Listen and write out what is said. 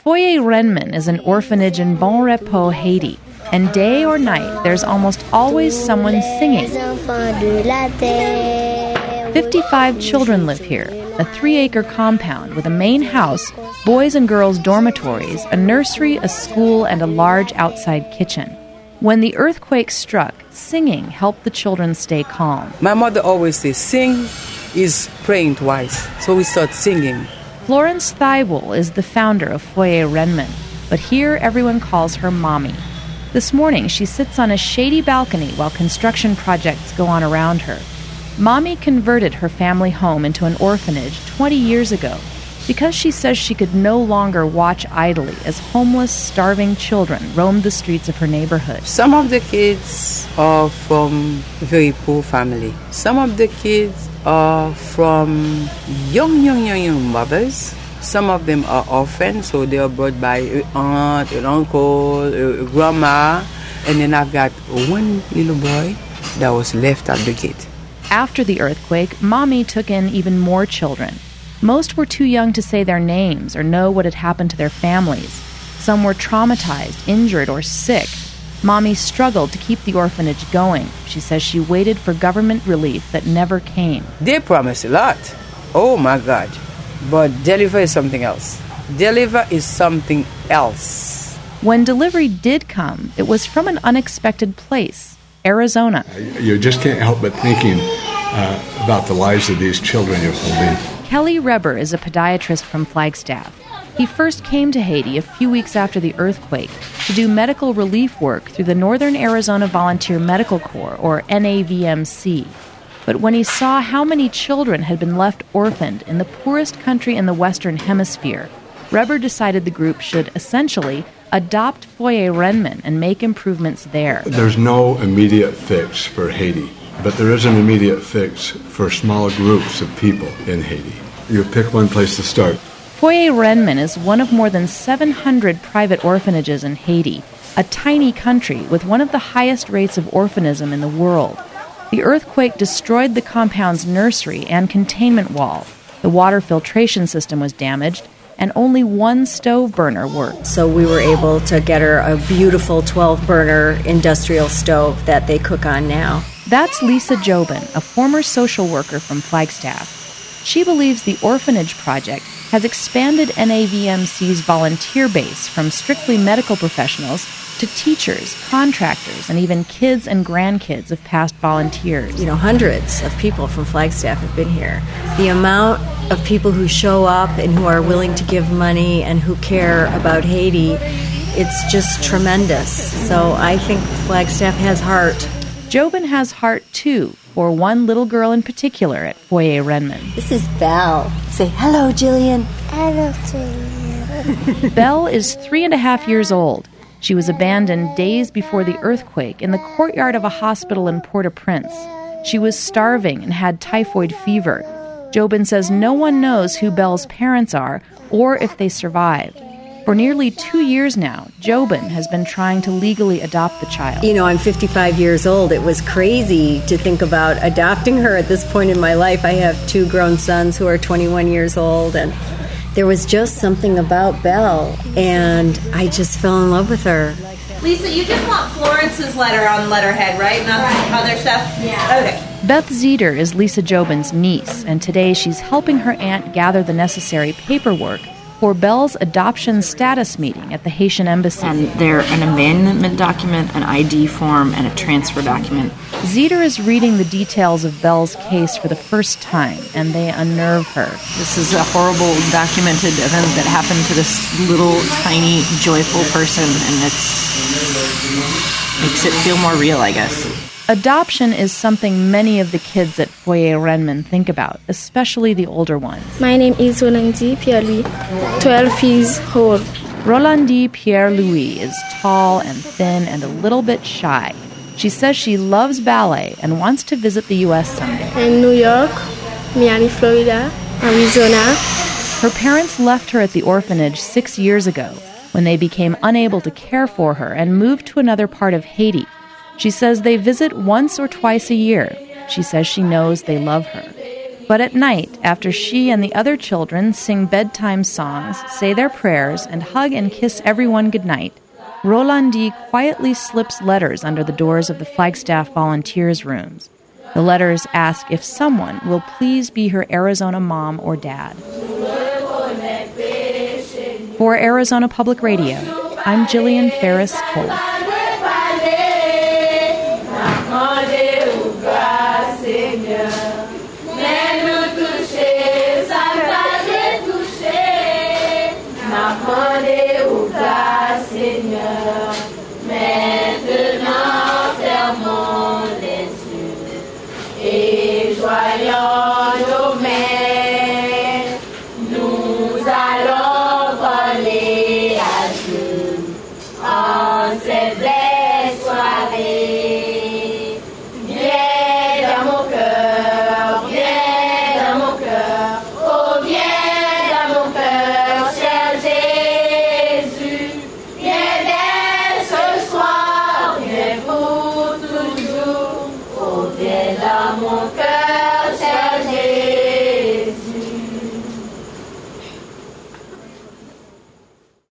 Foyer Renman is an orphanage in Bon Repos, Haiti, and day or night there's almost always someone singing. 55 children live here, a 3-acre compound with a main house, boys and girls dormitories, a nursery, a school, and a large outside kitchen. When the earthquake struck, singing helped the children stay calm. My mother always says, sing is praying twice, so we start singing. Florence Thibault is the founder of Foyer Renman, but here everyone calls her Mommy. This morning, she sits on a shady balcony while construction projects go on around her. Mommy converted her family home into an orphanage 20 years ago because she says she could no longer watch idly as homeless, starving children roamed the streets of her neighborhood. Some of the kids are from very poor family. Some of the kids are from young mothers. Some of them are orphans, so they are brought by an aunt, an uncle, a grandma. And then I've got one little boy that was left at the gate. After the earthquake, Mommy took in even more children. Most were too young to say their names or know what had happened to their families. Some were traumatized, injured, or sick. Mommy struggled to keep the orphanage going. She says she waited for government relief that never came. They promised a lot. Oh, my God. But deliver is something else. Deliver is something else. When delivery did come, it was from an unexpected place, Arizona. You just can't help but thinking about the lives of these children you're holding. Kelly Reber is a podiatrist from Flagstaff. He first came to Haiti a few weeks after the earthquake to do medical relief work through the Northern Arizona Volunteer Medical Corps, or NAVMC. But when he saw how many children had been left orphaned in the poorest country in the Western Hemisphere, Reber decided the group should essentially adopt Foyer Renman and make improvements there. There's no immediate fix for Haiti, but there is an immediate fix for small groups of people in Haiti. You pick one place to start. Foyer Renman is one of more than 700 private orphanages in Haiti, a tiny country with one of the highest rates of orphanism in the world. The earthquake destroyed the compound's nursery and containment wall. The water filtration system was damaged, and only one stove burner worked. So we were able to get her a beautiful 12-burner industrial stove that they cook on now. That's Lisa Jobin, a former social worker from Flagstaff. She believes the orphanage project has expanded NAVMC's volunteer base from strictly medical professionals to teachers, contractors, and even kids and grandkids of past volunteers. You know, hundreds of people from Flagstaff have been here. The amount of people who show up and who are willing to give money and who care about Haiti, it's just tremendous. So I think Flagstaff has heart. Jobin has heart, too, for one little girl in particular at Foyer Renman. This is Belle. Say hello, Jillian. Hello, Jillian. Belle is 3.5 years old. She was abandoned days before the earthquake in the courtyard of a hospital in Port-au-Prince. She was starving and had typhoid fever. Jobin says no one knows who Belle's parents are or if they survived. For nearly 2 years now, Jobin has been trying to legally adopt the child. You know, I'm 55 years old. It was crazy to think about adopting her at this point in my life. I have 2 grown sons who are 21 years old, and there was just something about Belle, and I just fell in love with her. Lisa, you just want Florence's letter on letterhead, right? Not other stuff? Yeah. Okay. Beth Zeter is Lisa Jobin's niece, and today she's helping her aunt gather the necessary paperwork for Belle's adoption status meeting at the Haitian embassy. And they're an abandonment document, an ID form, and a transfer document. Zeter is reading the details of Belle's case for the first time, and they unnerve her. This is a horrible documented event that happened to this little, tiny, joyful person, and it makes it feel more real, I guess. Adoption is something many of the kids at Foyer Renman think about, especially the older ones. My name is Rolandi Pierre-Louis, 12 years old. Rolandi Pierre-Louis is tall and thin and a little bit shy. She says she loves ballet and wants to visit the U.S. someday. In New York, Miami, Florida, Arizona. Her parents left her at the orphanage 6 years ago when they became unable to care for her and moved to another part of Haiti. She says they visit once or twice a year. She says she knows they love her. But at night, after she and the other children sing bedtime songs, say their prayers, and hug and kiss everyone goodnight, Rolandi quietly slips letters under the doors of the Flagstaff volunteers' rooms. The letters ask if someone will please be her Arizona mom or dad. For Arizona Public Radio, I'm Jillian Ferris Cole. Seigneur, maintenant fermons les yeux et joignons nos mains, nous allons voler à Dieu en cette belle soirée. Viens dans mon cœur, oh viens dans mon cœur, cher Jésus. Viens dans mon cœur.